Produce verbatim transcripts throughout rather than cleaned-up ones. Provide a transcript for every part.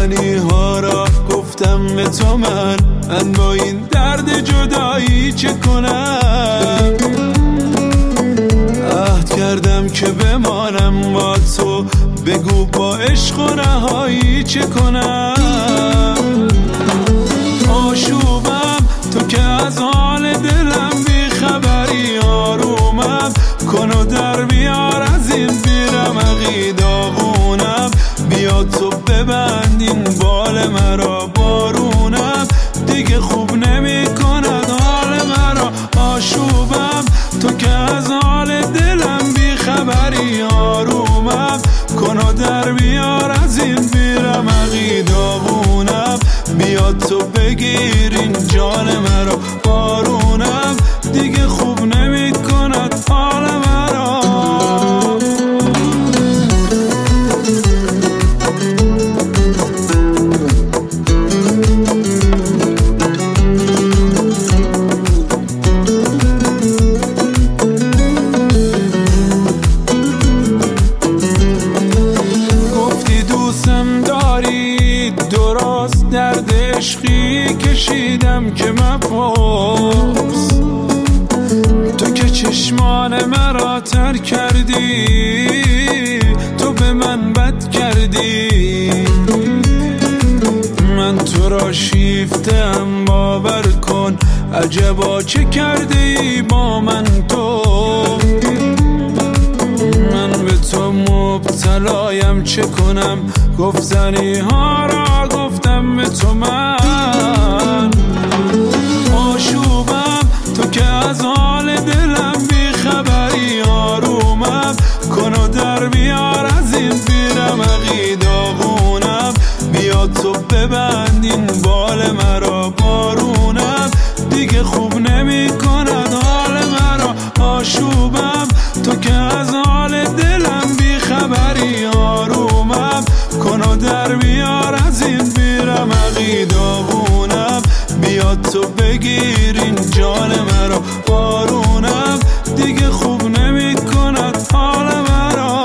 گفتنی ها را گفتم به تو من من با این درد جدایی چه کنم. عهد کردم که بمانم با تو، بگو با عشق و رهایی چه کنم. آشوبم تو که از حال دلم بی خبری، آرومم کن و در بیار از این بیرمقی داغونم. بیا تو ببند این بال مرا، بارونم دیگه خوب نمی کند حال مرا. آشوبم تو که از حال دلم بی خبری، آرومم کن و در بیار از این بیرمقی داغونم. بیا تو بگیر این جان مرا، بارونم دیگه خوب نمی کند حال مرا. گفتی دوستم داری، درست درد عشقی کشیدم که مپرس. تو که چشمان مرا تر کردی، تو به من بد کردی. من تو را شیفتم باور کن، عجبا چه کرده ای با من تو. من به تو مبتلایم چه کنم، گفتنی ها را گفتم به تو من. آشوبم تو که از حال دلم بی خبری، آرومم کن و در بیار از این بیرمقی داغونم. بیا تو ببند این بال مرا، بارونم دیگه خوب نمی کند حال مرا. آشوبم تو که از حال دلم بی خبری، آرومم کن و در بیار از این بیرمقی داغونم. بیا تو بگیر این جان مرا، بارونم دیگه خوب نمی کند حال مرا.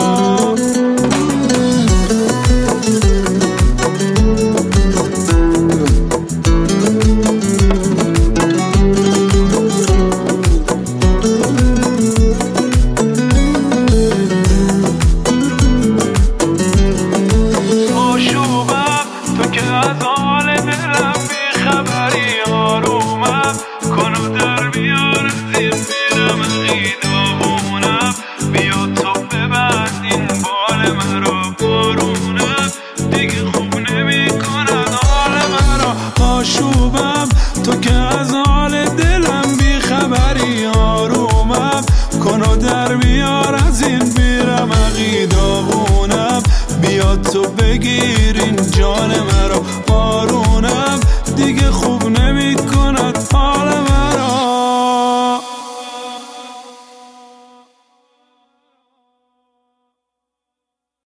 آشوبم تو که از حال دلم بی خبری، آرومم کن و در بیار از این بیرمقی داغونم. بیا تو بگیر این جان مرا، بارونم دیگه خوب نه